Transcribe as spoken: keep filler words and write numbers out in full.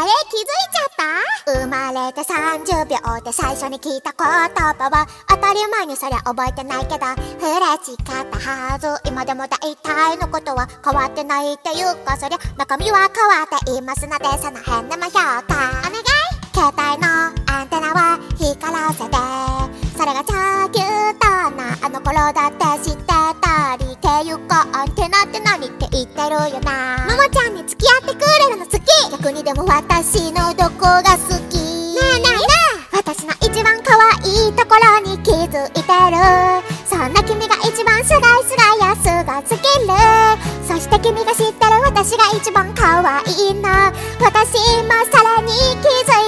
れ気づいちゃった？生まれてさんじゅうびょうで最初に聞いた言葉は当たり前にそりゃ覚えてないけど嬉しかったはず。今でも大体のことは変わってないっていうか、そりゃ中身は変わっていますのでその辺でも評価お願い。携帯のアンテナは光らせて、それがチャーキュートなあの頃だって知ってたりっていうか、アンテナって何って言ってるよな。ももちゃんに付き合ってくれるの好き。逆にでも私のどこが好き？ねえねえねえ、私の一番可愛いところに気づいてる。そんな君が一番すがいすがやすがすぎる。そして君が知ってる私が一番可愛いの。私もさらに気づいて